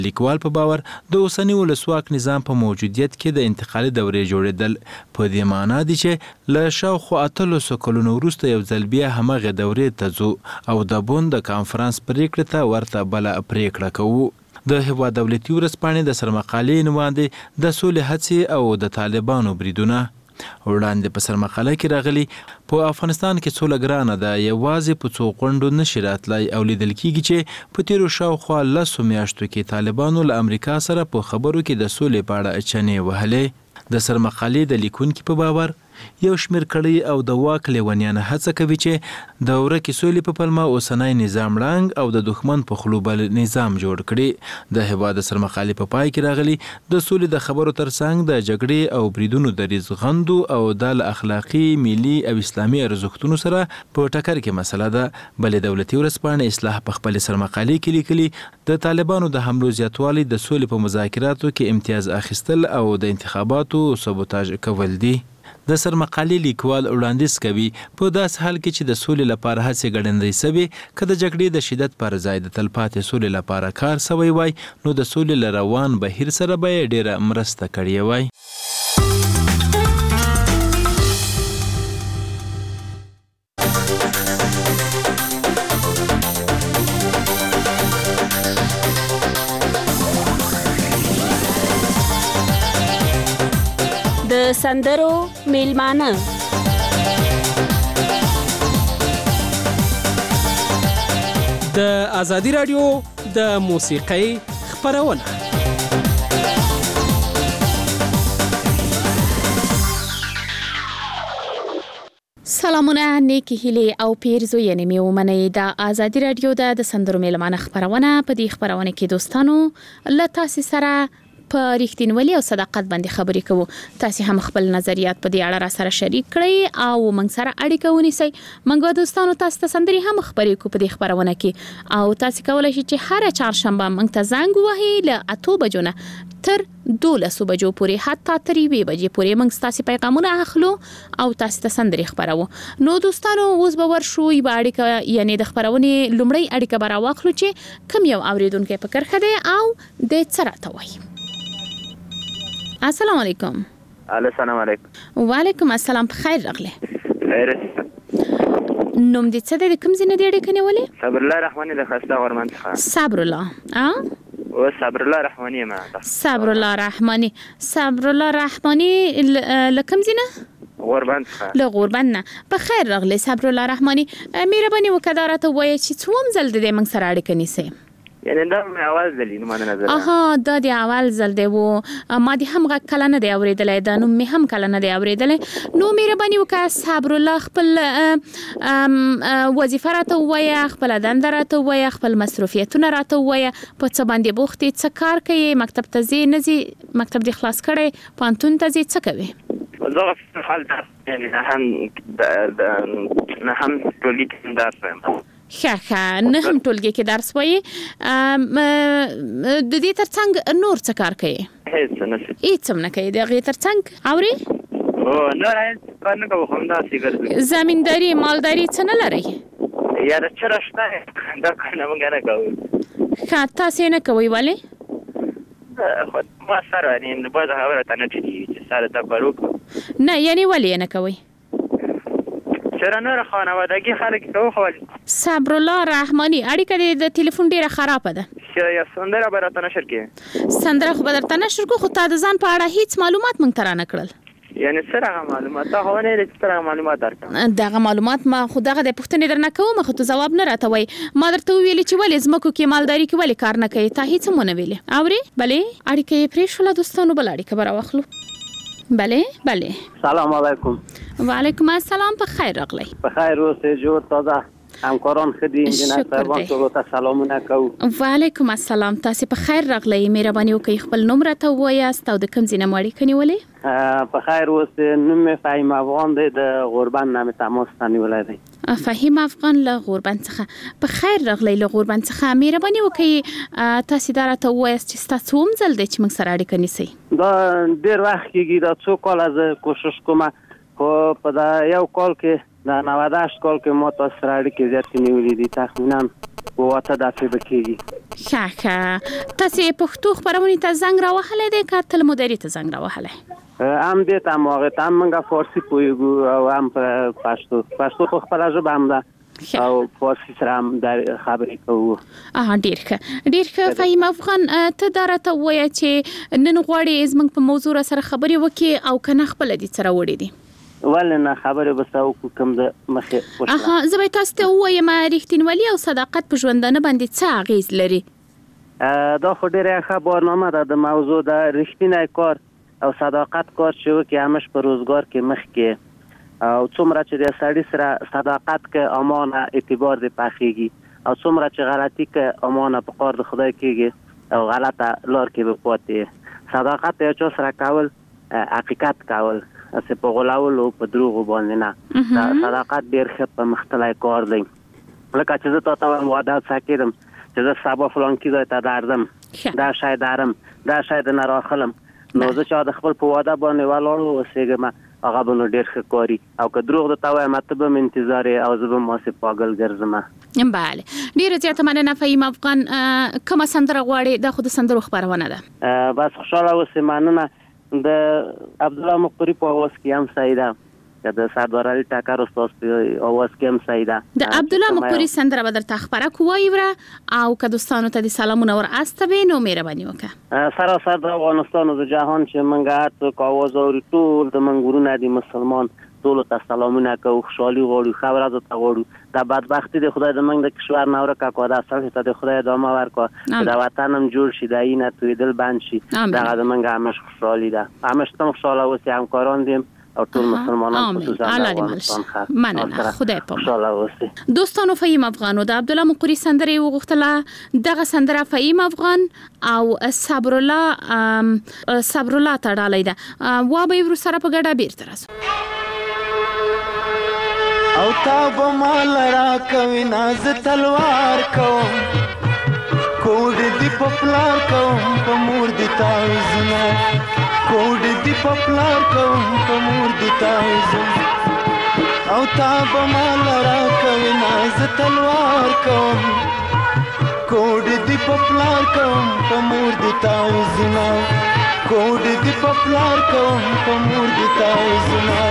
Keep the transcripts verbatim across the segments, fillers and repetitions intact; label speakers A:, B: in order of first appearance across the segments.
A: لیکوال په باور د اوسني ولسواک نظام په موجودیت کې د انتقالي دورې جوړېدل په دې معنا دي چې له شاوخوا اتلسو کلونو وروسته یو ځل بیا همغې دورې ته ځو او د بون د کانفرانس پریکړې ته ورته بله پریکړه کوو. د هېواد دولتي ورځپاڼې د سرمقالې عنوان دی د سولې هڅې او د طالبانو بریدونه. وړاندې په سرمقاله کې راغلي په افغانستان کې سوله ګرانه ده، یوازې په څو غونډو نشي راتلی او لیدل کېږي چې په تېرو شاوخوا لسو میاشتو کې طالبانو له امریکا سره په خبرو کې د سولې په اړه چنې وهلې. د سرمقالې د لیکونکي په باور یو شمېر کړۍ او د واک لیونیانه هڅه کوي چې د ورکې سولې په پلمه اوسنی نظام ړنګ او د دښمن په خولو بل نظام جوړ کړي. د هېواد د سرمقالې په پای کې راغلي د سولې د خبرو ترڅنګ د جګړې او بریدونو دریځ غندو او د له اخلاقي، ملي او اسلامي ارزښتونو سره په ټکر کې مسله ده. بلې دولتي ورځپاڼې اصلاح په خپلې سرمقالې کې لیکلي د طالبانو د حملو زیاتوالی د سولې په مذاکراتو کې امتیاز اخیستل او د انتخاباتو سبوتاژ کول دي. د سرمقالې لیکوال وړاندیز کوي په داسې حال کې چې د سولې لپاره هڅې ګړندۍ سوي، که د جګړې د شدت پر ځای د تلپاتې سولې لپاره کار سوی وای نو د سولې له روان بهیر سره به یې ډېره مرسته کړې وای.
B: د سندرو میلمانه
C: د ازادي راډیو د موسیقۍ خپرونه.
D: سلامونه، نیکی هیلې او پیرزوینې مې ومنئ. د ازادي راډیو د سندرو میلمانه خپرونه. په دې خپرونه کې دوستانو له تاسو سره په رښتینولي او صداقت باندې خبرې کوو. تاسو هم خپل نظریات په دې اړه را سره شریک کړئ او موږ سره اړیکه ونیسئ. موږ دوستانو تاسو ته سندرې هم خبرې کوو په دې خبرونه کې او تاسو کولای شئ چې هر چهارشنبه موږ ته زنګ ووهئ له اتو بجو نه تر دولسو بجو پورې، حتی تر یوې بجې پورې موږ ستاسو پیغامونه اخلو او تاسو ته سندرې خبرو. نو دوستانو اوس به ورشو یوه اړیکه، یعنی د خبرونې لومړۍ اړیکه به راواخلو چې کوم یو اوریدونکی په کرښه دی او د څه راته وایي. السلام علیکم.
E: السلام علیکم.
D: وعلیکم السلام. په خیر راغلی.
E: خیر.
D: نوم دې څه دی؟ د کوم ځای نه دې اړیکه نیولې؟
E: صبر الله رحماني د خسته غورمند څخه.
D: صبر الله ا
E: او صبر الله رحماني ما
D: صبر الله رحماني. صبر الله رحماني ل کوم ځای نه؟
E: غوربند څخه.
D: له غوربند نه. په خیر راغلی صبر الله رحماني. مهرباني وکړه دا راته ووایه چې څوم ځل دې موږ سره اړیکه نیسئ؟
E: یعنی دا مې اول ځل نو مانه نظر.
D: اها، دا د اول ځل دی و ما دې هم غږ کله نه دی اورېدلی، دا نوم مې هم کله نه دی اورېدلی. نو مهرباني وکړه صبر الله خپل وظیفه راته ووایه، خپله دنده راته ووایه، خپل مصروفیتونه راته ووایه، په څه باندې بوخت یې، څه کار کوي، مکتب ته ځې نه ځې، مکتب دې خلاص کړی، پوهنتون ته ځې، څه کوې؟
E: زه په حال یعنی نه هم نه هم ټولګي کې درس وایم.
D: ښه ښه، نه هم ټولګي کې درس وایي. د دې ترڅنګ نور څه کار کوي؟
E: هیڅ نه.
D: هیڅ هم نه کوي د هغې ترڅنګ؟ اورې؟
E: او نور هیڅ کار نه کوو، همداسې ګرځو.
D: زمینداري، مالداري څه نه لرئ؟
E: یاره چېرې شته دا کارونه موږ نه کوو.
D: ښه، تاسې یې نه کوئ؟ ولې؟
E: خو ما سره یعنې بعض خبره ته نه ټینګېږي چې سره دا کار وکړو.
D: نه، یعنې ولې یې نه کوئ؟
E: چرا نور خانوادگی خلک کوو خو.
D: صبر الله رحماني، اړیکه دې د ټلیفون ډیره خرابه ده.
E: یا سندره به راته نشر کړې؟
D: سندره خو به درته نشر کړو، خو تا د ځان په اړه هیڅ معلومات موږ ته رانه کړل.
E: یعنی څرنګه معلومات؟ تا خو نه لرې څرنګه معلومات درکړم.
D: دغه معلومات ما خو دغه د پوښتنې درنه کوم، خو ته ځواب نه راته وایي. ما درته وویلې چې ولې ځمکو کې مالداري کې ولې کار نه کوي، تا هیڅ هم ونه ویلې. اورې؟ بلې اړیکه یې پرېښوله دوستانو، بله اړیکه به راواخلو. بله بله.
F: سلام علیکم.
D: وعلیکم السلام. په خیر راغلی.
F: په خیر اوسئ. جوړ تازه همکاران ښه دي؟ انجینر صاحبان ټولو ته سلامونه کوو.
D: وعلیکم السلام. تاسې په خیر راغلی. مهرباني وکړئ خپل نوم راته ووایاست او د کوم ځای نه مو اړیکه نیولې؟
F: په خیر اوسئ. نوم مې فهیم افغان دی، د غوربند نه مې تماس ته نیولی دی.
D: فهیم افغان له غوربند څخه. په خیر راغلی له غوربند څخه. مهرباني وکړئ تاسې دا راته ووایاست چې ستا څوم ځل دی چې موږ سره اړیکه نیسئ؟
F: دا ډېر وخت کېږي، دا څو کاله زه کوشش کوم، خو په دا یو کال کې د نود هشت کال کې ما تاسو سره اړیکې زیاتې نیولې دي. تخمینا واته داسې بکیږي.
D: ښه ښه تاسې پښتو خبرونې ته زنګ راوهلی دی که تل مدیرې ته زنګ راوهلی؟
F: هم دې ته هم هغې ته هم موږ فارسي پوهېږو او هم په پښتو پښتو خو خپله ژبه هم ده او فارسي سره هم خبرې کوو.
D: آها ډېر ښه ډېر ښه. فهیم افغان ته دا راته ووایه چې نن غواړې زموږ په موضوع را سره خبرې وکړې او که نه خپله دې څه راوړې دي؟
F: ولې نه خبرې به سره وکړو کوم د مخې وشله.
D: اها زه به تاسو ته ووایم رښتینولي او صداقت په ژوندانه باندې څه اغېز لري؟
F: دا خو ډېره ښه برنامه ده د موضوع د رښتینی کار او صداقت کار چې وکړي همش په روزګار کې مخکې او څومره چې د سړي سره صداقت کې امانه اعتبار دې پخېږي او څومره چې غلطي کې امانه په کار د خدای کېږي او غلطه لار کې به پاتې. صداقت یو چا سره کول حقیقت کول اسه په غلاولو په دروغو باندې نه. دا صداقت ډېر ښه په مختلای کار دی. لکه چې زه تاسو ته وعده ساکیدم چې زه سبا فلان کې ځای ته درځم دا شاید دارم دا شاید نه راخلم نو زه چې د خپل په وعده باندې ولاړ اوسېږم هغه به نو ډېر ښه کاري او که دروغ درته وایم ته به مې انتظار یې او زه به ماسې پاگل ګرځم.
D: بله ډېره زیاته مننه فهیم افغان. کومه سندره غواړې؟ دا خو د سندرو خپرونه ده.
F: بس خوشحاله اوسې. مننه. د عبدالله مقری په اواز کې هم صحیح ده که د سردار علي ټکر استاد په اواز کې هم صحیح ده.
D: د عبدالله مقری سندره به درته خپره کوي وره او که دوستانو ته د سلامونه ور استوي نو مهرباني وکړه.
F: سراسر د افغانستان او د جهان چې موږ هر څوک اواز اوري ټول د موږ ورونه دي مسلمان ټولو ته سلامونه کوو خوشحالي غواړو ښه ورځ ته غواړو. د بدبختي د خدای د موږ د کشور نه ورکه کړه د سړي ته د خدای ادامه ورکړه د وطن هم جوړ شي د اینه تویدل بند شي دغه د موږ همش خوشحالي ده. همش تم خوشحاله اوسئ همکاران دیم او ټول مسلمانان خصوصا د افغانستان خلک.
D: مننه خدای په
F: خوشحاله اوسئ.
D: دوستانو فهیم افغان د عبدالله مقری سندره وغوښتله. دغه سندره فهیم افغان او صبر الله صبر الله تړلې ده. وا به ور سره په ګډه بیرته راځو.
G: او تا به مال را کوي ناز تلوار کوم کوډ دی پپلار کوم په مور دی تاوزنا کوډ دی پپلار کوم په مور دی تاوزنا او تا به مال را کوي ناز تلوار کوم کوډ دی پپلار کوم په مور دی تاوزنا کوډ دی پپلار کوم په مور دی تاوزنا.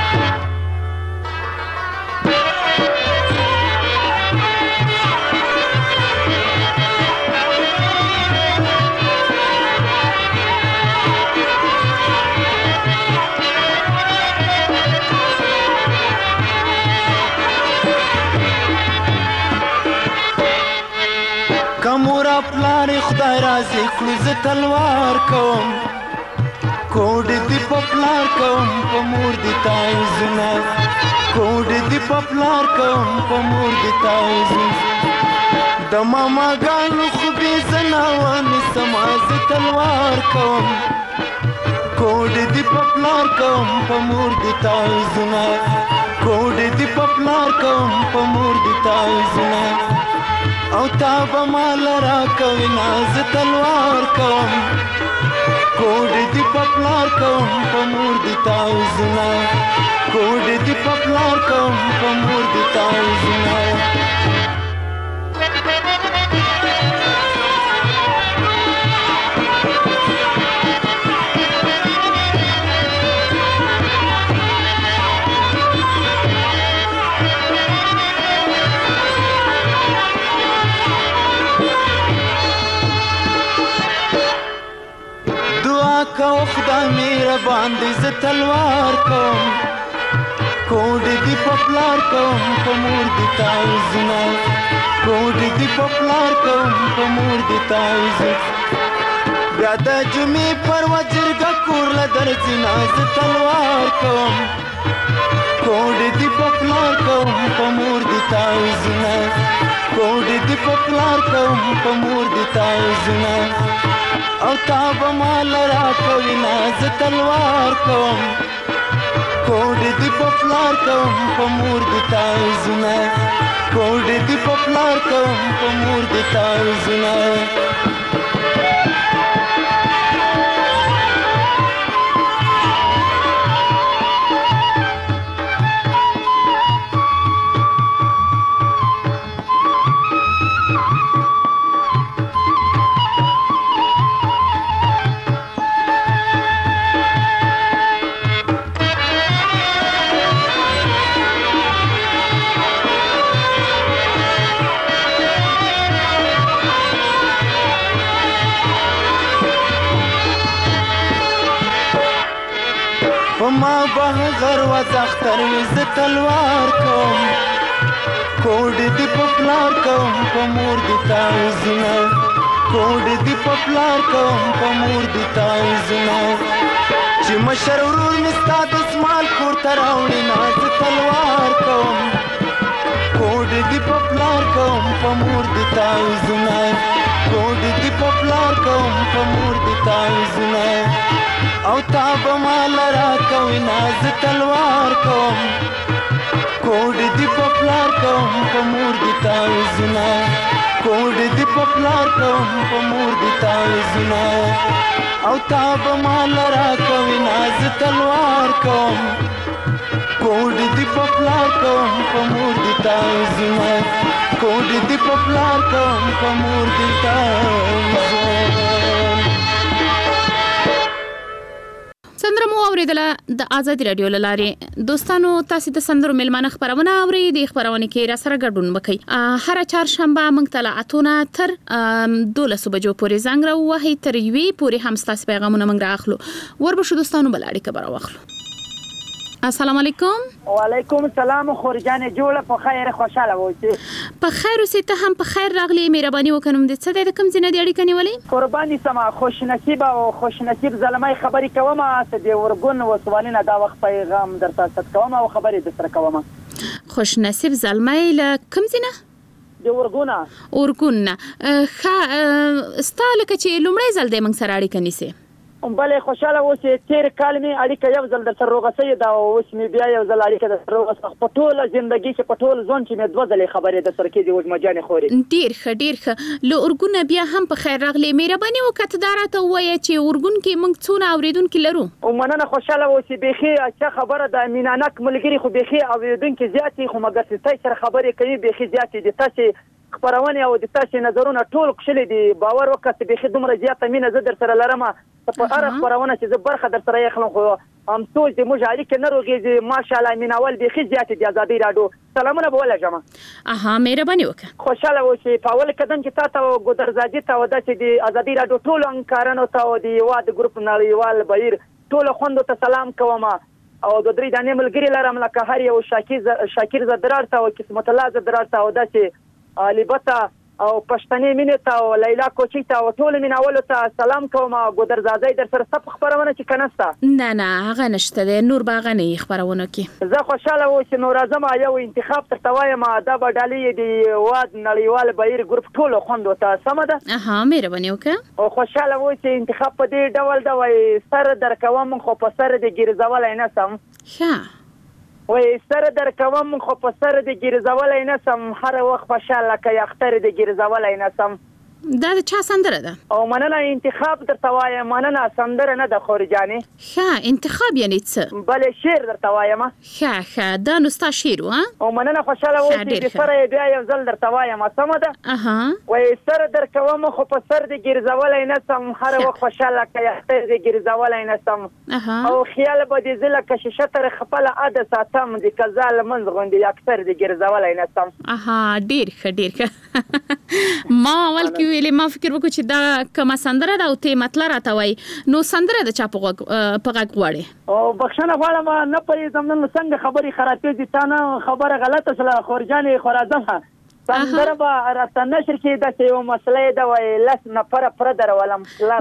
G: کمورا پلار خدای رازي کړو ز تلوار کوم کوډ دی پپلار کوم په مور دی تایزنا کوډ دی پپلار کوم په مور دی تایزنا د ماما ګانو خو به زناوان سماز تلوار کوم کوډ دی پپلار کوم په مور دی تایزنا کوډ دی پپلار کوم په مور دی تایزنا او تا به مال را کوي ناز تلوار کوم کوډ دی پپلار کوم په مور دی تاوزنا کوډ دی پپلار کوم په مور دی تاوزنا. کو خدای مهربان دې ز تلوار کوم کوډ دی پپلار کوم په مور دی تاوزنا کوډ دی پپلار کوم په مور دی تاوزنا بیا د جمعې پر وجرګه کور له درځنا ز تلوار کوم کوډ دی پپلار کوم په مور دی تاوزنا کوډ دی پپلار کوم په مور دی تاوزنا او تا به مال را کوي ناز تلوار کوم کوډ دی پپلار کوم په مور دی تاوزنا کوډ دی پپلار کوم په مور دی تاوزنا. زما به غر و زختر وي زه تلوار کوم کوډ دی په پلار کوم په مور دی تعویذونه کوډ دی په پلار کوم په مور دی تعویذونه چې مشر ورور مې ستا د اسمال کور ته راوړي نه زه تلوار کوم کوډ دی په پلار کوم په مور دی تعویذونه کوډ دی په پلار کوم په مور دی تعویذونه او تا به مال راکوي نه زه تلوار کوم کوډ دی په پلار کوم په مور دی تعویذونه کوډ دی په پلار کوم په مور دی تعویذونه او تا به مال راکوي نه زه تلوار کوم کوډ دی په پلار کوم په مور دی تعویذونه کوډ دی په پلار کوم په مور دی تعویذونه.
D: سندره مو اوریدله د آزادي رادیو لاره. دوستانو تاسو د سندرو ملمانه خبرونه اوري د خبرونه کې را سره ګډون وکي. هر چهارشنبه موږ ته اتونه تر دولس بجو پورې زنګ راوهي تر یوې پورې هم تاسو پیغامونه موږ راخلو. وربشو دوستانو بلاړي خبر واخلو. السلام علیکم.
H: وعلیکم السلام. خورجان جوړه په خیر خوشاله اوسئ.
D: په خیر اوسئ. ته هم په خیر راغلی. مهرباني وکړم د څه د کوم ځای د اړیکې نیولې؟
H: قرباني سما خوش نصیب او خوش نصیب زلمای خبرې کوم ته د ورګون وسوالینه دا وخت پیغام درته ست کوم او خبرې د سره کوم.
D: خوش نصیب زلمای ل کوم ځای؟
H: د ورګونه.
D: ورګونه. ښه ستاله چې لومړی ځل د موږ سره اړیکه نیسي.
H: بلې خوشاله اوسئ. تیر کال مې اړیکه یو ځل درته روغه سوې ده او اوس مې بیا یو ځل اړیکه درته روغه سوه. په ټوله زندګي کې په ټول ژوند چې مې دوه ځلې خبرې درسره کېدې وږمه خورې.
D: ډېر ښه ډېر ښه. له اورګونه بیا هم په خیر راغلې. مهرباني وکړه ته دا راته ووایه چې اورګون کې موږ څونه اورېدونکي لرو؟
H: او مننه خوشاله اوسئ. بیخي اچھا خبره ده. مینانک ملګري خو بیخي اورېدونکي زیات دي خو مګر چې تاسو سره خبرې کوي بیخي زیاتې دي. تاسو خبرونه او د تاسو نظرونه ټول کښلي دي. باور وکړه چې بیخي دومره زیاته مینه زه درسره لرم. په هر خبرونه چې زه برخه درسره یې اخلم خو هم سوچ د موږ اړیکې نه روږېږي. ماشاءالله میناول بیخي زیاتې دي. ازادي راډیو سلامونه به ولېږم.
D: اها مهرباني وکړه.
H: خوشاله اوسئ. په اول قدم کې تا ته ګودرزادي ته او داسې د ازادي راډیو ټولو همکارانو ته او د یواد ګروپ نړیوال بهیر ټولو خوندو ته سلام کوم او د درې دانې ملګري لرم لکه هر یو شاکر شاکر زدرار ته او قسمت الله زدرار ته او داسې البته او پښتنې مینې ته او لیلا کوچی ته او ټول میناولو ته سلام کوم. ګودرزادی در سره سپ خبرونه چې کنهسته
D: نه نه هغه نشته ده. نور باغ نه خبرونه کې
H: زه خوشاله و چې نور اعظم یو انتخاب تر توایم دا به ډالۍ دی واد نړیوال بهیر ګروپ ټول خوندو ته سم ده.
D: اها مهرباني وکړه.
H: او خوشاله و چې انتخاب په دې ډول دا وای سر در کوم خو په سر د ګیرزول نه سم.
D: ښه
H: وای سر در کوم خو په سر د ګیرزول نه سم. هر وخت خوشاله کې اختر د ګیرزول نه سم.
D: دا د چا سندره ده؟
H: او مننه انتخاب درته وایم. مننه سندره نه ده خورجانې.
D: ښه انتخاب یعنی څه؟
H: بلې شعر درته وایم.
D: ښه ښه دا نو ستا شعر و.
H: او مننه خوشاله اوسئ. د سره بیا یو ځل درته وایم. سمه ده؟
D: اها
H: وای سر در کوم خو په سر د ګیرزولی نه سم. هر وخت خوشاله کې اختر د ګیرزولی نه سم. او خیال به دې زه لکه شیشه تر خپله عده ساتم د قضا لمنځ غوندې اکثر د ګیرزولی نه سم.
D: اها ډېر ښه ډېر ښه. ما اول کې ویلې ما فکر وکړ چې دا کومه سندره ده او ته مطلب راته وایي. نو سندره د چا په غوږ غواړې؟
H: او بخښنه غواړم نه پوهېږم نن څنګه خبرې خرابېږي. تا نه خبره غلطه شوله خورجانې خو راځم. سندره به راته نشر کې داسې یو مسله یې ده وایي لس نفره پوره درولم.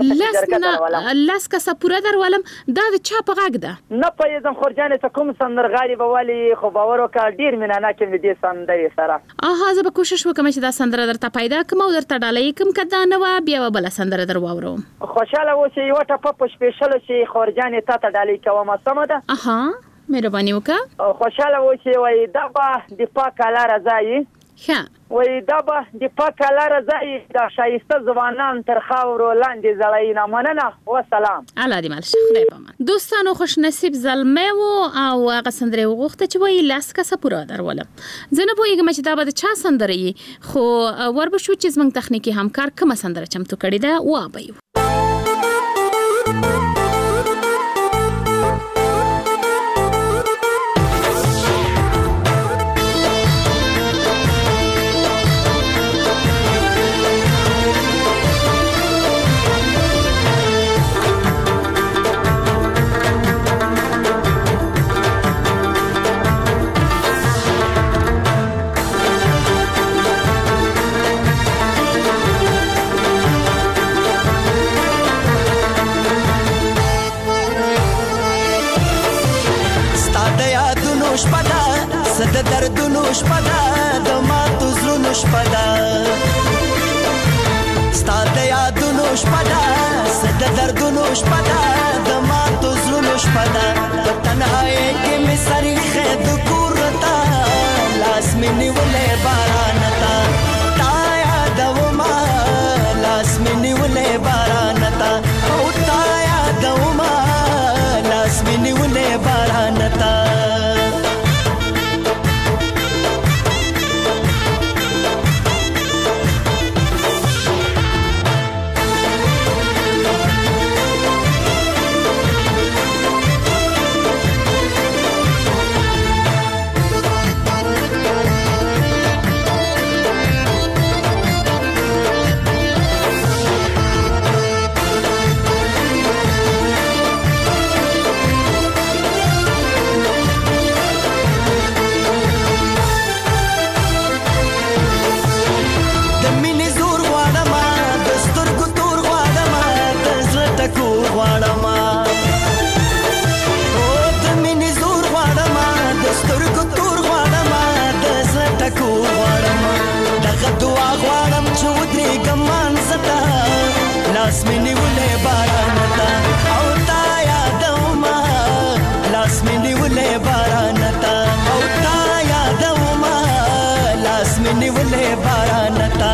D: لس کسه پوره درولم. دا د چا په غږ ده؟
H: نه پوهېږم خورجانې څه کوم سندرغاړي به ولي خو باور وکړه ډېر میناناک یم د دې سندرې سره.
D: اها زه به کوشش وکړم چې دا سندره درته پیدا کړم او درته ډالۍ کړم. که دا نه وه بیا به بله سندره در واورم.
H: خوشحاله اوسئ. یوه ټپه په سپېشلو چې خورجانې تا ته ډالۍ کوم. سمه ده؟
D: اها مهرباني وکړه.
H: خوشحاله اوسئ. وایي دا به د پاک الله رضا یي.
D: ښه
H: وایي دا به د پاک الله رضا یي د ښایسته ځوانان تر خاورو لاندې زړوینه. مننه وسلام.
D: الله دې مل شه. خدای پامان. دوستانو خوش نصیب زلمی و او هغه سندره یې وغوښته چې وایي لس کسه پوره درولم. زه نه پوهېږم چې دا به د چا سندره یي خو وربشو چې زموږ تخنیکي همکار کومه سندره چمتو کړې ده وابه یو.
G: شپه ده څه د دردونو شپه ده د ماتو زړونو شپه ده ستا د یادونو شپه ده څه د دردونو شپه ده د ماتو زړونو شپه ده په تنهایۍ کې مې سر ایښی د کور ته لاس مې نیولی باران ته تا یادومه لاس مې نیولی باران ته او تا یادومه لاس مې نیولی باران ته لاس مې نیولی باران ته او تا یادومه لاس مې نیولی باران ته او تا یادومه لاس مې نیولی باران ته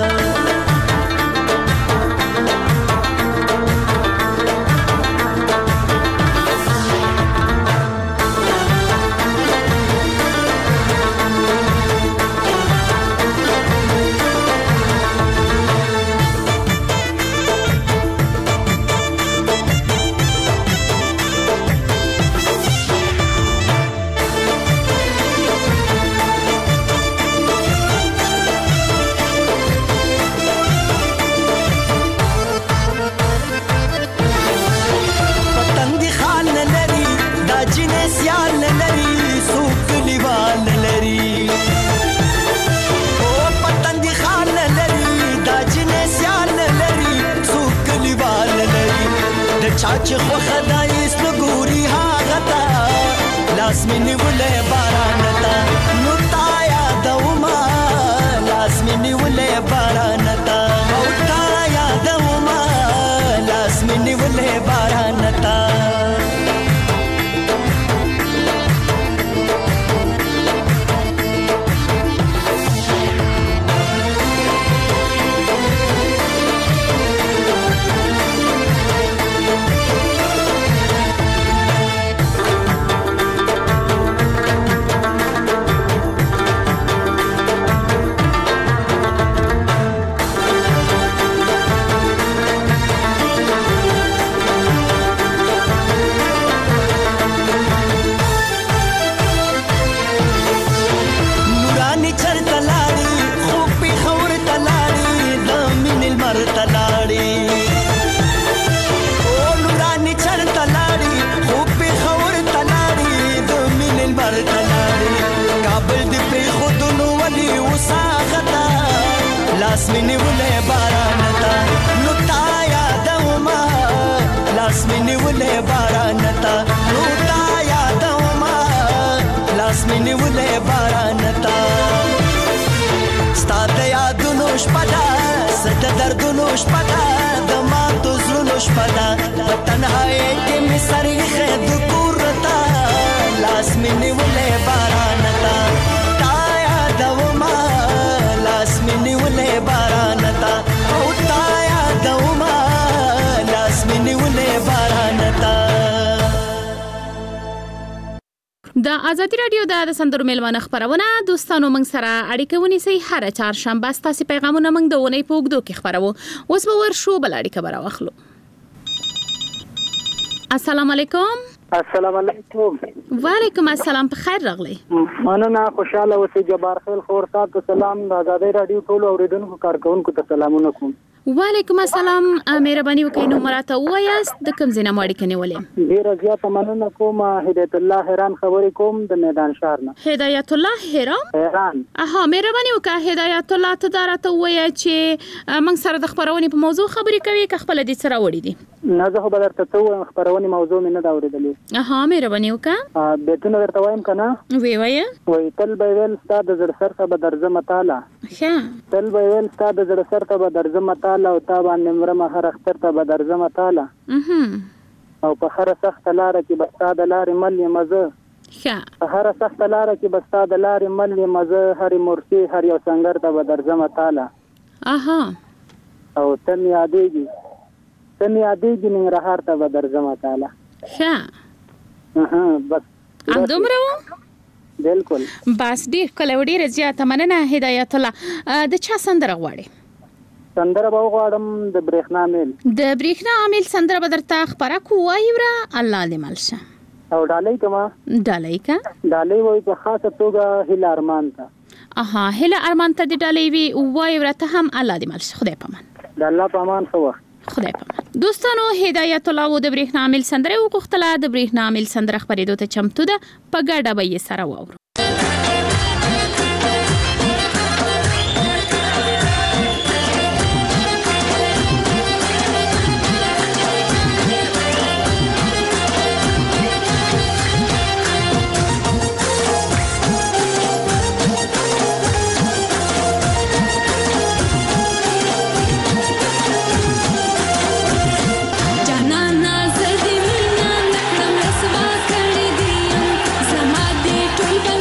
G: چې خوښه ده هېڅ نه ګوري هغه ته لاس مې نیولی باران ته نو تا یادومه لاس مې نیولی باران ته او تا یادومه لاس مې نیولی باران ته لاس مې نیولی باران ته نو تا یادومه لاس مې نیولی باران ته نو تا یادومه لاس مې نیولی باران ته ستا د یادونو شپه ده څه د دردونو شپه ده د ماتو زړونو شپه ده په تنهایۍ کې مې سر ایښی د کور ته لاس مې نیولی باران ته تا یادومه لاس مې نیولی باران ته او تا یادومه لاس مې نیولی باران ته
D: د ازادي رادیو د سندرو میلمانه خبرونه دوستانو موږ سره اړیکه ونیسئ هر چهارشنبه ستاسو پیغامونه موږ د ونې په اوږدو کې خبرو اوس به ورشو بل اړیکه به راواخلو السلام علیکم
I: السلام علیکم
D: وعلیکم السلام په خیر راغلی
I: مننه خوشاله اوسئ جبار خیل خور صاحب ته سلام د ازادي رادیو ټول اوریدونکو کارکونکو ته سلامونه کوم
D: وعلیکم السلام. مهرباني وکړئ نو مراته وایاست د کوم ځای نه مو اړیکه نیولې؟
I: ډیره زیاته مننه کوم. هدایت الله حیران خبرې کوم د میدان شهر نه.
D: هدایت الله حیران
I: حیران
D: اها مهرباني وکړه هدایت الله ته دا راته ووایه چې موږ سره د خبرونې په موضوع خبرې کوي که خپل دې سره وړي دي؟
I: نه زه خو به درته څه ووایم، خپرونې موضوع مې نه ده اورېدلې.
D: اها مهرباني وکړه
I: بیتونه درته وایم که نه؟
D: وی وایه.
I: وایي تل به ویل ستا د زړه سر ته به درځمه تاله،
D: ښه
I: تل به ویل ستا د زړه سر ته به درځمه تاله او تا باندې مرمه هر اختر ته به درځمه تاله او په هره سخته لاره کې به ستا د لارې مل یم زه،
D: ښه
I: په هره سخته لاره کې به ستا د لارې مل یم زه، هرې مورچې هر یو سنګر ته به درځمه تاله.
D: اها
I: او ته مې یادېږي ته مې یادېږي ننګرهار ته به درځمه تاله.
D: ښه
I: اها بس
D: همدومره و؟
I: بالکل.
D: بس ډېر ښکلی و، ډېره زیاته مننه هدایت الله. د چا سندره غواړې؟
I: سندره به وغواړم د برېښنا میل.
D: د برېښنا میل سندره به درته خپره کړو، وایي وره الله دې مل شه.
I: او ډالۍ کومه؟
D: ډالۍ که
I: ډالۍ وایي په خاصه توګه هیله ارمان ته.
D: اها هیله ارمان ته دې ډالۍ وي، وایي وره ته هم الله دې مل شه. خدای په امان.
I: د الله په امان ښه وخت.
D: خدای په امان. دوستانو هدایت الله و د برېښنا میل سندره وغوښتله. د برېښنا میل سندره خپرېدو ته چمتو ده، په ګډه به یې سره واورو.
J: ټول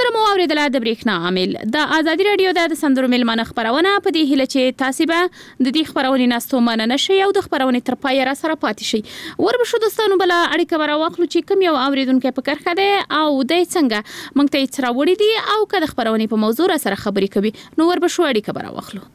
D: سندره مو اوریدله د بریښنا عامل د ازادي رادیو د سندرو ملمانه خبرونه په دې هیله چې تاسو به د دې خبرونې ناستو مننه شي او د خبرونې تر پای را سره پاتې شي. وربشو دوستانو بل اړیکه برا واخلو چې کوم یو اوریدونکو په کرخه ده او د څنګه مونږ ته تر وړي دي او کله خبرونې په موضوع سره خبرې کوي نو وربشو اړیکه برا واخلو.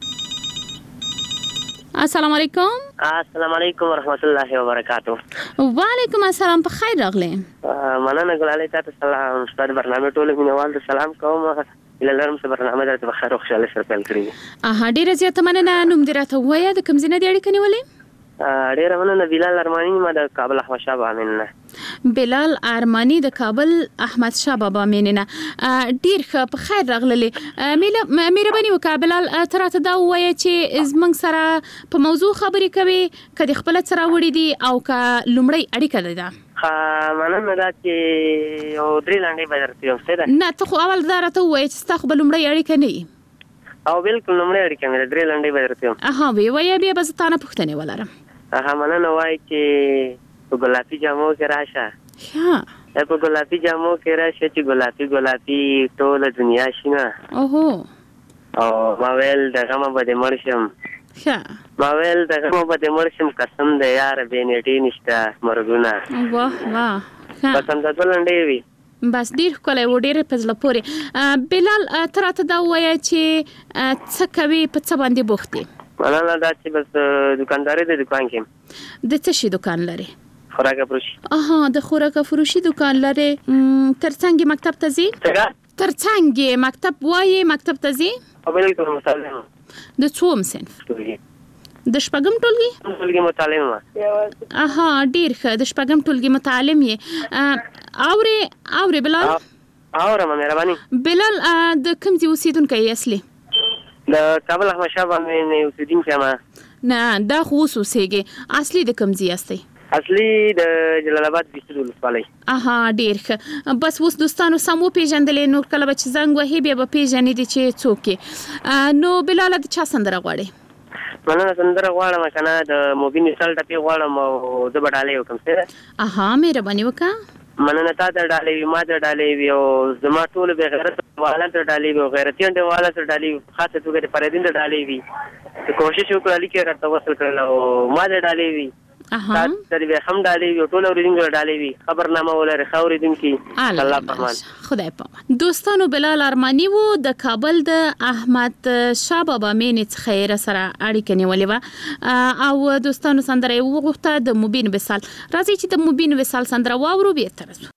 D: السلام علیکم.
J: السلام علیکم ورحمت الله وبرکاته.
D: وعلیکم السلام. په خیر راغلی.
J: مننه ګلالۍ تاسو سلام. ستاسو برنامه ټول مینوال ته سلام کوم. لرم چې برنامه درته بخیر او خوشاله سره پیل کړی.
D: اها ډیره زیاته مننه. نوم دې راته ووایه د کوم ځای نه دې اړیکه نیولې؟
J: ډیره مننه. بلال ارمانی ما د کابل احمد شاه بابا میننه.
D: بلال ارمانی د کابل احمد شاه بابا میننه. ډیر ښه په خیر راغلی. میله مهرباني وکړه بلال تراته دا وایه چې زمنګ سره په موضوع خبرې کوي کدي خپل سره وړي دي او کا لومړی اړیکه ده.
J: ها مننه دا چې یو درې لاندې به درته یم څه
D: نه ته خو اول دا راته وایه چې ستا خو به لومړی اړیکه نه
J: او بالکل لومړی اړیکه مې درې لاندې به درته یم.
D: اها وی وایه بیا به زه تا نه پوښتنې ولرم.
J: اها مننه وایي چې په ګلابي جامو کې راشه.
D: ها
J: په ګلابي جامو کې راشه چې ګلابي ګلابي ټوله دنیا شینه.
D: اوهو
J: او ما ویل د غمه به دې مړ شم.
D: ښه
J: ما ویل د غمه به دې مړ شم قسم د یاره بې نیټې نشته مرګونه.
D: واه واه
J: قسم د دوه لنډې وي.
D: بس ډیر ښکلی و ډیر په زړه پورې. بلال ته راته دا ووایه چې څه کوې په څه باندې بوخت یې؟
J: مننه دا چې بس دکانداري د دکان کې.
D: د څه شي دکان لري؟
J: خوراک فروشي.
D: اها د خوراک فروشي دکان لري. تر څنګه مکتب ته ځي؟ تر څنګه مکتب وایي مکتب ته ځي؟
J: بالکل متعلم.
D: د څوم صنف؟ د شپږم ټولګي؟
J: ټولګي متعلم.
D: اها ډیر ښه د شپږم ټولګي متعلم یې. اورې اورې بلال؟
J: اورم مهرباني.
D: بلال د کوم ځای اوسیدونکی یې اصلي؟
J: د کابل احمد شاه بابا مې اوسیدونکی یم.
D: نه دا خو اوس اوسېږي. اصلي د کوم ځای یاستئ؟
J: اصلي د جلال آباد بیسود ولسوالۍ.
D: اها ډیر ښه. بس اوس دوستانو سم وپېژندلې نو کله به چې زنګ وهي بیا به پېژنې دي چې څوک یې. نو بلاله د چا سندره غواړې؟
J: مننه سندره غواړم که نه د مبین وصال ټپې غواړم او زه به ډالۍ وکړم څه.
D: اها مهرباني وکړه.
J: مننه تا ته ډالۍ وي ما ته ډالۍ وي او زما ټول بې غیرت والا ته ډالۍ وي او غیرتي انډې والا ته ډالۍ وي. خاصه توګه د فریدین ته ډالۍ وي. کوشش وکړه لیکې راته وصل کړل او ما ته ډالۍ وي.
D: اها
J: تر دې هم ډالۍ وي ټول اوریدونکو ډالۍ وي. خبرنامه ولر خوریدونکو الله پامان
D: خدای پامان. دوستانو بلال ارمانی وو د کابل د احمد شاه بابا مینې څخه را سره اړیکه نیولې و او دوستانو سندره وغوښته د مبین وصال. راځي چې د مبین وصال سندره واورو بیا ترسو.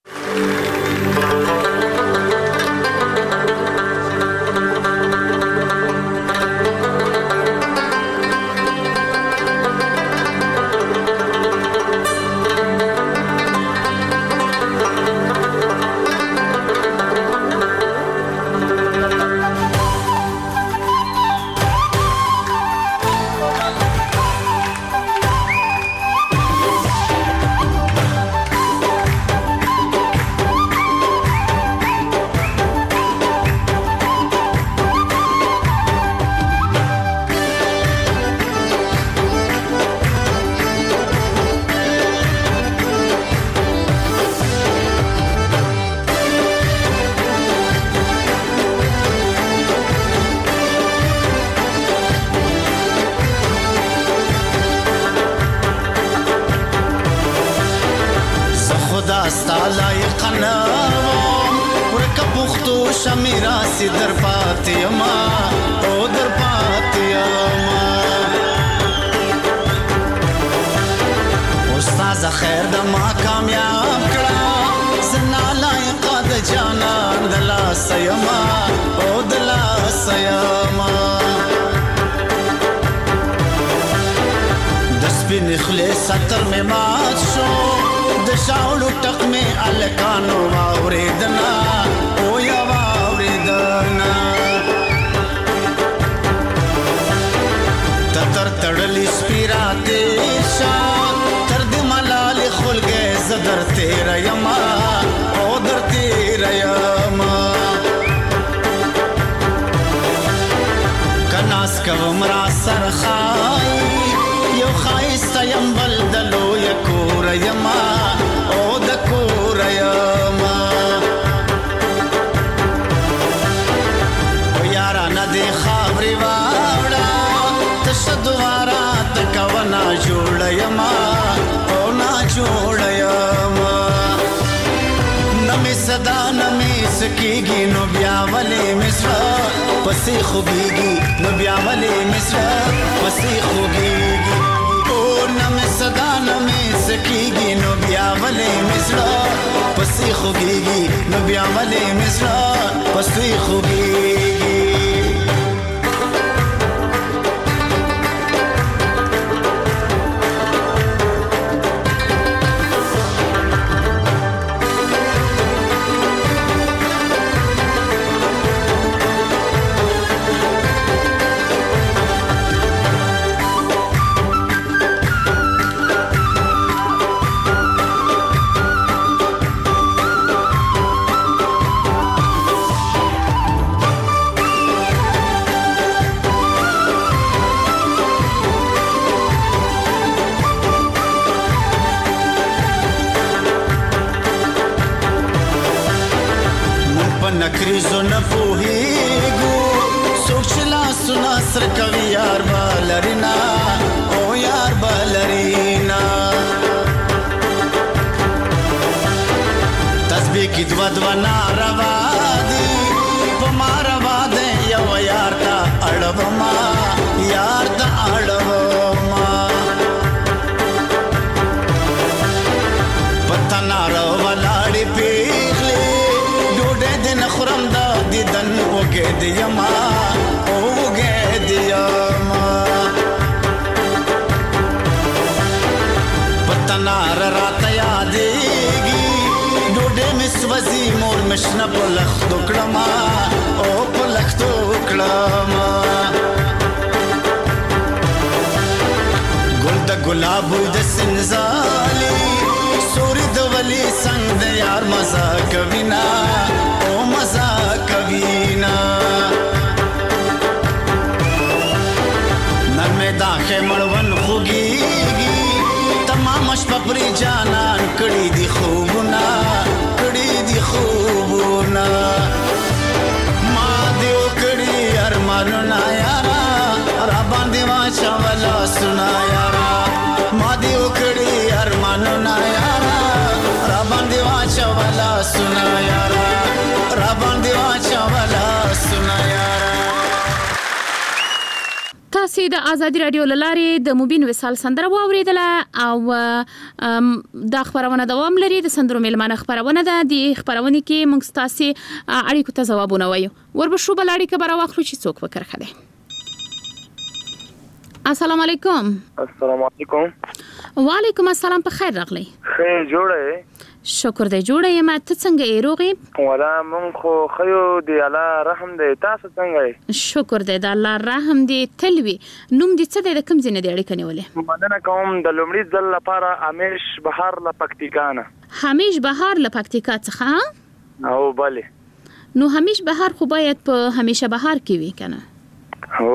G: میراث در پاتیما او در پاتیما استاد خیر د ما کامیاب کړه زنا لایق د جانان د لاس یما او د لاس یما د سپین خلیص ستر می مات شو د شاولو ټک می الکانو واوریدنا او یا تر تړلی سپیرا دیشا تر دې ملال خلګې زدر تیر یما او در تیر یما کناس کوم را سر خای یو خایست یم بلدلو یکور یما او د کور یما سکیږي نو بیا ولې مصر پسې خوږیږي نو بیا ولې مصر پسې خوږیږي او نم صدا نم سکیږي نو بیا ولې مصر پسې خوږیږي نو بیا ولې مصر پسې خوږیږي نکریزو نپوهیگو سوکشلا سنا سر کوي یار بالرینا او یار بالرینا تسبیح کی دو دو ناروا دی پما روا دے یو یار تا اڑو ما یار تا اڑو ما پتا نارو ولاڑی پیغلی خرم دا دیدن اوگه دیما اوگه دیما پتنار رات یادیگی ڈوڈے مسوزی مور مشنا پلخت اکڑما او پلخت اکڑما گل دا گلابو دا سنزالی سوری دا ولی سنگ دا یار مزا کوینا مزا کوینا نرمه داخه مړون خوږیږي تمام شپه پرې جانان کړي دي خوبونه کړي دي خوبونه ما دې وکړي ارمانونه یارا را باندې واچولا سنا یارا ما دې وکړي ارمانونه یارا را باندې واچولا سنا یارا
D: تاسو د ازادي رادیو لارې د مبین وصال سندره واوریدله او د خبرونه دوام لري د سندرو ملمانه خبرونه ده د خبرونه کې موږ تاسو اړیکو ته ځوابونه وایو وربشو بل اړیکه برا واخلو چې څوک وکړه ده السلام علیکم
K: السلام علیکم
D: وعلیکم السلام په خیر راغلی
K: خیر جوړه
D: شکر دې جوړه یم ته څنګه یې روغې
K: ولا مونږ خو خیو دی الله رحم دې تاسو څنګه یې
D: شکر دې د الله رحم دې تلوي نوم دې څه دې کوم ځنه دې اړیکه نیولې
K: مننه کوم د لومړي ځل لپاره همیش بهار لپکتیکانه
D: همیش بهار لپکتیکا څخه
K: او بله
D: نو همیش بهار خو باید په همیشه بهار کې وي کنه
K: او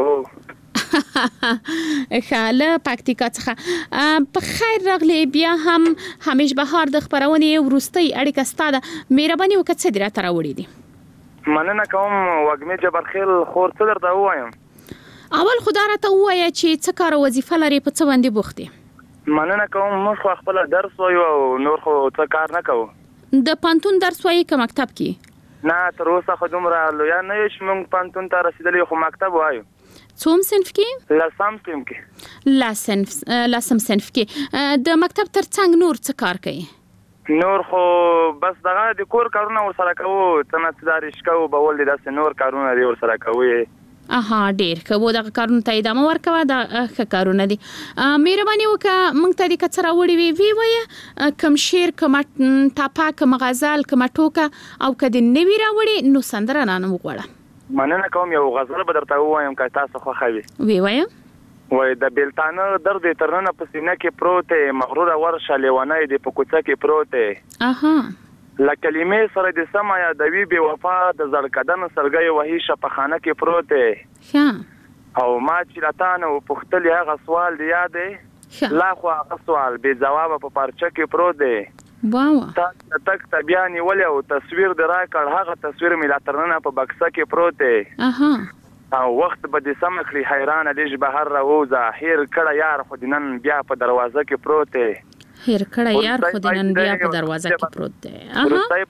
D: خاله پکتیکا څخه په خیر راغلی بیا هم همیش بهار د خبرونه ورستۍ اړیکه ستاده مهرباني وکړه چې درته راوړې دي
K: مننه کوم وګمې جبرخیل خور څه درته وایم
D: اول خدای راته وایي چې څه کار وظیفه لري په څه باندې بوختي
K: مننه کوم موږ خپل درس وایو او نور خو څه کار نه کوو
D: د پانتون درس وایي که مکتب کې
K: نه تر اوسه خو دومره لویا نه یو چې موږ پانتون ته رسیدلی خو مکتب وایو
D: څوم صنف کې
K: لسم صنف کې
D: لسم لسم صنف کې د مکتب ترڅنګ نور څه کار کوي
K: نور خو بس دغه د کور کارونه ورسره کوو تنتدارش کوو بول دي داسې نور کارونه دی ورسره کوي
D: اها ډیر کوو دغه کارونه ته ادامه ورکوه د ښه کارونه دي مهرباني وکړه موږ ته د کڅرا وړي وی وی وای کم شعر کم ټاپا کم غزل کم ټوکه او کدی نوی راوړي نو سندره نه وغوړه
K: مننه کوم یو غزل به درته وایم که تاسو خو خوي
D: وی وای
K: وای د بیلتانه درد ترنه په سینه کې پروت مغرور ورشه لیوانه دی په کوڅه کې پروت
D: اها
K: لا کلمې سره د سما یادوي بي وفا د زړکدن سرګي وਹੀ شپخانه کې پروت
D: ها
K: او ما چې لاتانه پختل هغه سوال دی یادې لا خو هغه سوال به جواب په پارچه کې پروت دی
D: واو
K: تا تک بیان ولې او تصویر درا کړ هغه تصویر مې لاترنه په بکسه کې پروت
D: اها
K: او وخت به د سمکړي حیران لږ بهر راوځه هیر کړه یار خو دنن بیا په دروازه کې پروت
D: هیر کړه یار خو دنن بیا په دروازه کې پروت دی اها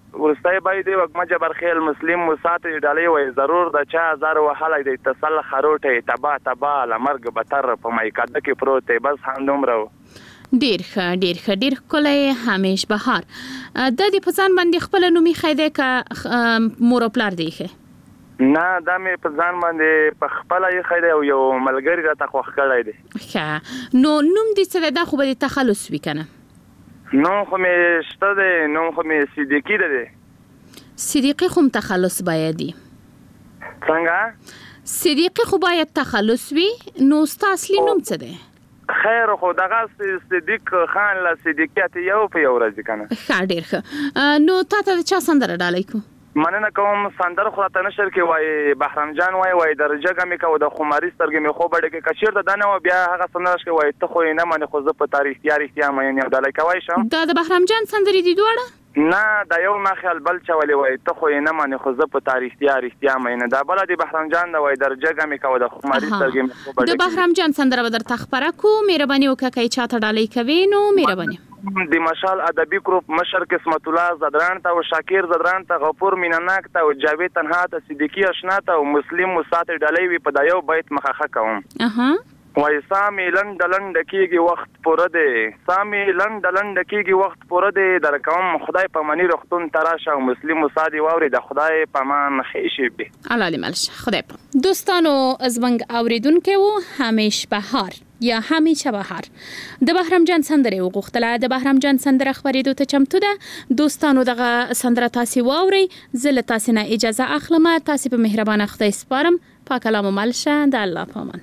K: ورسته باید وقت جبر خیل مسلم مساعد ډالۍ وای ضرور د چا زار وهله د تسل خروټه تبا تبا لمرګ بتر په مایکاده کې پروت بس هم نمرو
D: ډیر ښه ډیر ښه ډیر کولای همیش بهار د دې په ځان باندې خپل نومي خیده ک مور پلار دی ښه
K: نه دا مې په ځان باندې په خپل یې خیده او یو ملګری را تخوخ کړی دی
D: ښه نو نوم دې څه دا خو به تخلص وکنه
K: نو خو مې شته دی نو خو مې صدیقی دی
D: صدیقی خو تخلص باید دی
K: څنګه
D: صدیقی خو باید تخلص وي نو ستا اصلي نوم څه دی
K: خیر خو دغه صدیق خان له صدیقیت یو په یو ورځ کنه
D: ښه ډیر ښه نو تا ته چا سندره ډالۍ کو
K: مننه کوم سندره خو ته نشر کې وای بهرام جان وای وای درجه کمی کو د خماري سترګې مې خو بډه کې کشیر ته دنه و بیا هغه سندره کې وای ته خو نه منه خو زه په تاریخ تیار اختیار مې نه ډالۍ کوي شم
D: دا د بهرام جان سندري دي دوړه
K: نه دا یو ما خیال بل چولې وای ته خو نه منه خو زه په تاریخ تیار اختیار مې نه دا بل د بهرام جان دا وای درجه کمی کو د خماري سترګې مې خو بډه
D: د بهرام جان سندره بدر تخبره کو مهرباني وکړئ چاته ډالۍ کوي نو مهرباني
K: د مشال ادبي گروپ مشر قسمت الله زدران ته او شاکر زدران ته غفور مینناک ته او جاوید تنها ته صدیقی اشنا ته او مسلم مسات ډالۍ وی په دایو بیت مخخه کوم
D: اها
K: وای سامي لند لند کیږي وخت پوره دی سامي لند لند کیږي وخت پوره دی در کوم خدای په منی رختون تراشه او مسلم مسادي ووري د خدای په مان خیشي به
D: الله ملش خدای په دوستانو ازبنګ اوریدونکو وو همیش بهار یا همیشه بهار د بهرام جان سندره وغوښتله د بهرام جان سندره خبرېدو ته چمتو ده دوستانو دغه سندره تاسو واوري زله تاسو نه اجازه اخلم تاسو په مهربانه خدای سپارم پاک کلام ملشه د الله پامان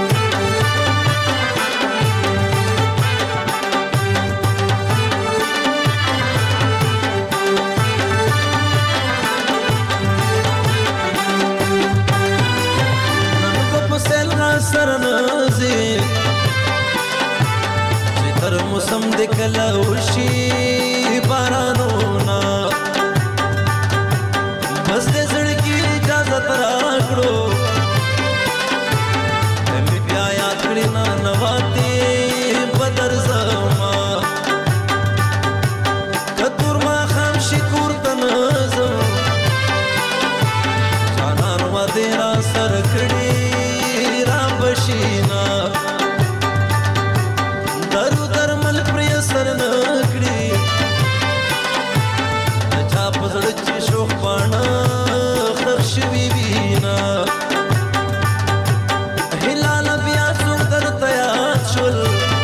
G: سرنازي چې تر موسم د کلا وشي بارانونه بس دې زړګي اجازه تراکړو مې بیا یاد کړی نه نواتي بدر زما کتور ما خام شکور تنازم جانان و دې را سر کړی بشینا درو درمل پرې سر نکړي چا پزړ چې شوخ پانا خښ وی وینا هلال بیا څوک درته یاد شول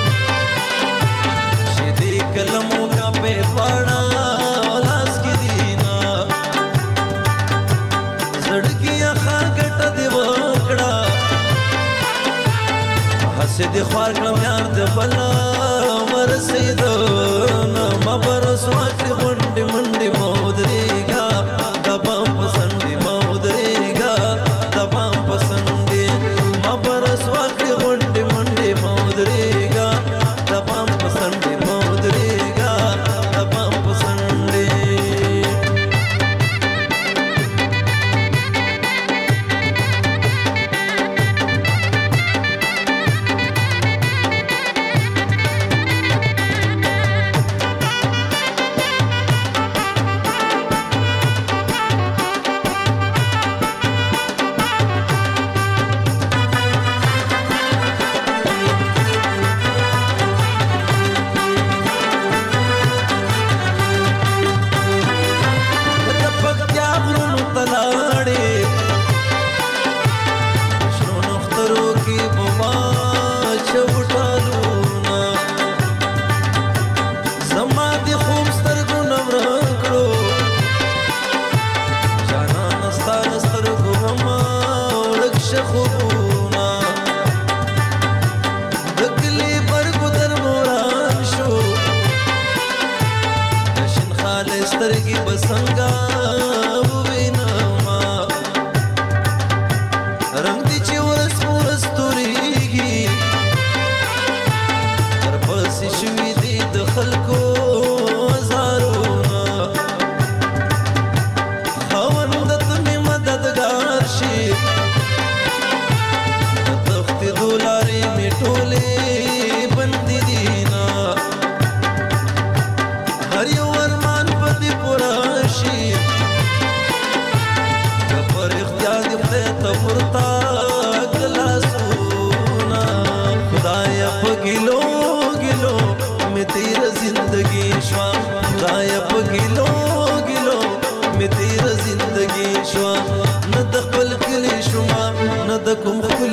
G: چې دې کلمو کا په پانا لاس کې دینا زړګي خار کټ دی وکړه سید خوار کلم یار د بلا ورسید ما برسوات غونډي منډي مودريګا د پام پسندي مودريګا د پام پسندي ما برسوات غونډي منډي مودريګا د پام پسندي مودريګا د پام پسندي سترګي بسنګا وینما رنگ دي چې ورس ورس توريږي تر پسې شوي دي د خلکو زارونه خوندت می مددگار شي تخت دولاري می ټوله بندي دینا هر یو ارمان پدې پورا شي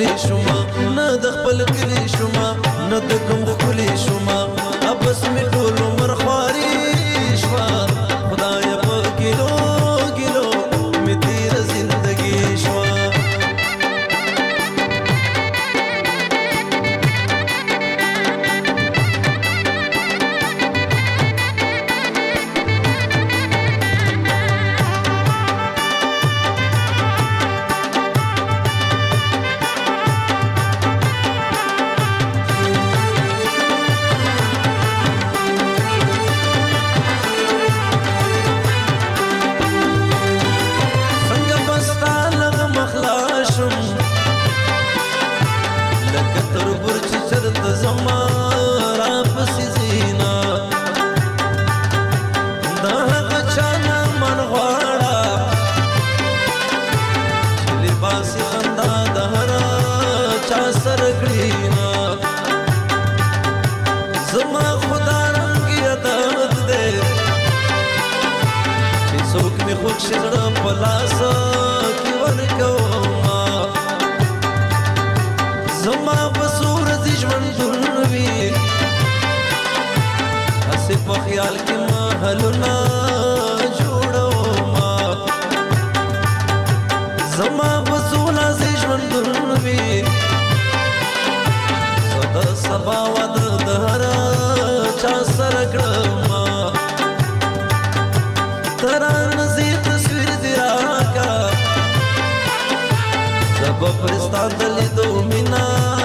L: خلی شوما نه د خپل کلی شوما نه د کوم خلی شوما ابس می ټول عمر خواري شوا خدای په ګلو ګلو می تیر زندگی شوا Păristan de lido mina